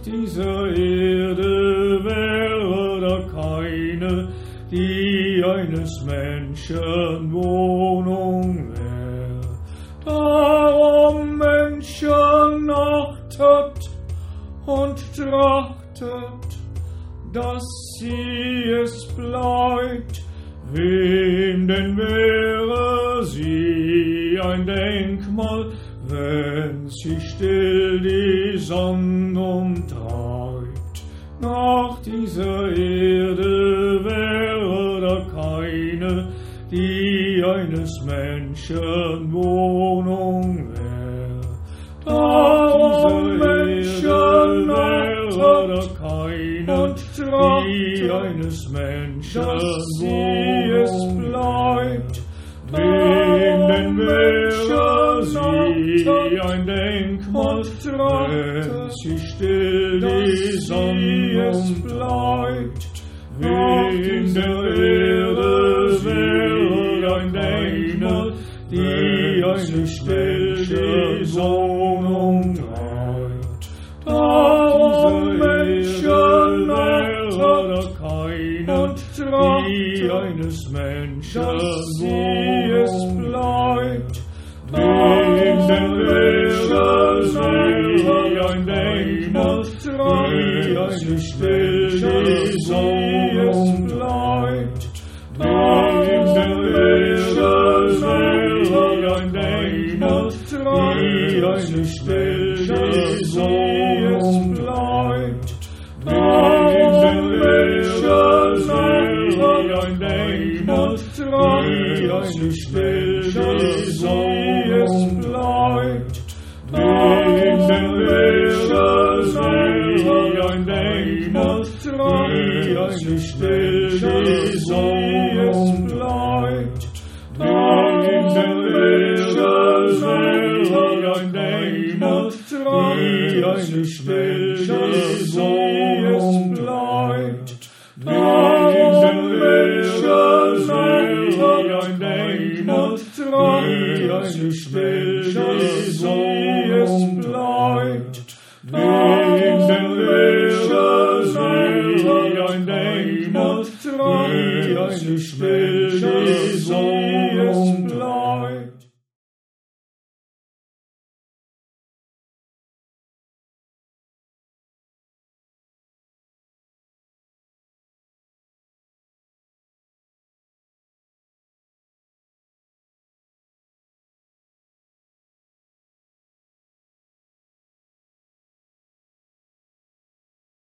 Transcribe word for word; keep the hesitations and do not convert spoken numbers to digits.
dieser Erde wäre da keine, die eines Menschen Wohnung wär. Darum Menschen achtet und trachtet, dass sie es bleibt. Wem denn wäre sie ein Denkmal, wenn sie still die Sonne umtreibt? Nach dieser Erde wäre da keine, die eines Menschen Wohnung wär. Darum Menschen wäre da keine, die eines Menschen Wohnung bleibt. Wem denn wäre sie ein Denkmal, wenn sie still die Sonne umtreibt? Wem der Erde wäre ein Denkmal, die eine still die Sonne umtreibt? Darum Menschen wäre keine, die eines Menschen Wohnung bleibt. Wem denn wäre sie ein Denkmal, die eine still die Sonne umtreibt? Wem denn wäre sie ein Denkmal, die eine still die Sonne umtreibt? Wem denn wäre sie ein Denkmal, die eine still die Sonne umtreibt? Wem denn wäre sie ein Denkmal, die eine still die Sonne umtreibt? Wem denn wäre sie ein Denkmal, die eine still die Sonne umtreibt? Wem denn wäre sie ein Denkmal, die eine still die Sonne umtreibt? Wem denn wäre